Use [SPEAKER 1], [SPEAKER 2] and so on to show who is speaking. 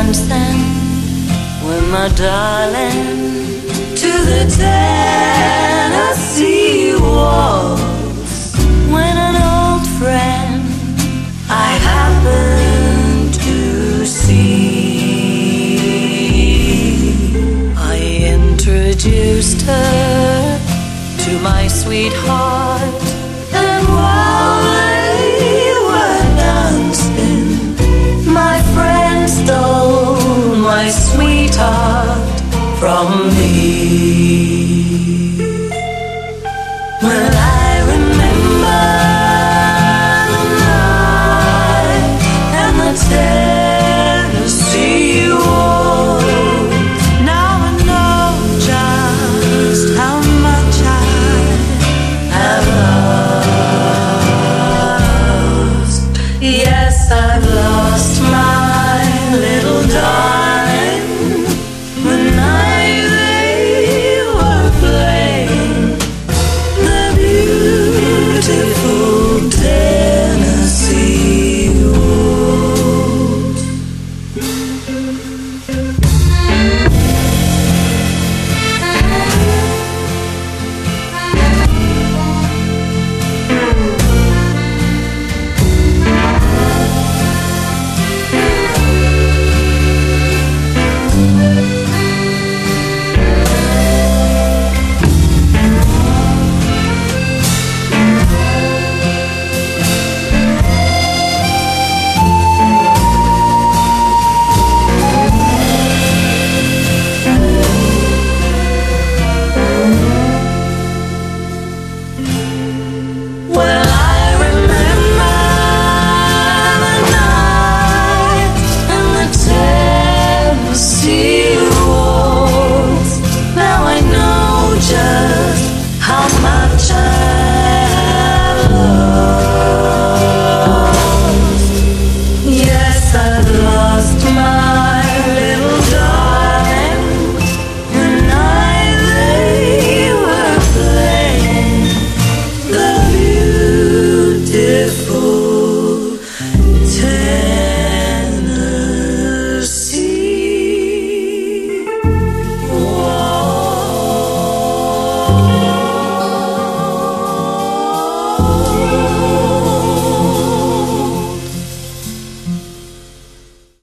[SPEAKER 1] dancing with my darling to the Tennessee waltz. When an old friend I happened to see, I introduced her to my sweetheart, and while they were dancing, my friend stole my sweetheart from me.